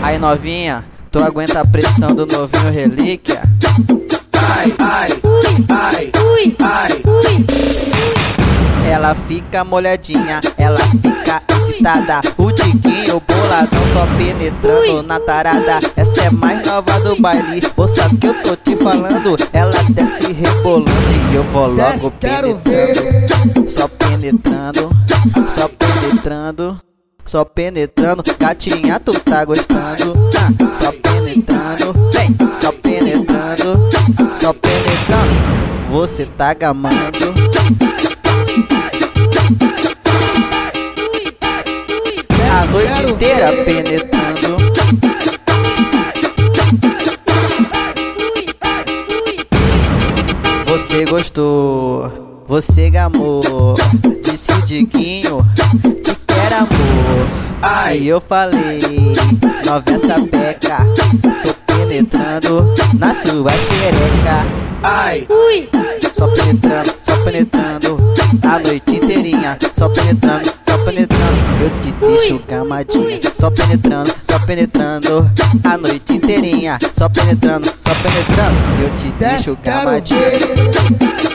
Aí novinha, tu aguenta a pressão do novinho relíquia? Ai, ai, ai, ai. Ela fica molhadinha, ela fica excitada. O Diguinho boladão só penetrando na tarada. Essa é mais nova do baile, ou sabe que eu tô te falando? Ela desce rebolando e eu vou logo penetrando. Só penetrando, só penetrando, só penetrando. Gatinha, tu tá gostando? Só penetrando, vem, só penetrando, só penetrando. Você tá gamando. A noite inteira penetrando. Você gostou, você gamou. Disse Diguinho, te quero amor. Aí eu falei, nova essa peca. Tô penetrando na sua xereca. Ai, só penetrando a noite inteirinha. Só penetrando, eu te deixo gamadinha. Só penetrando a noite inteirinha. Só penetrando, eu te deixo gamadinha.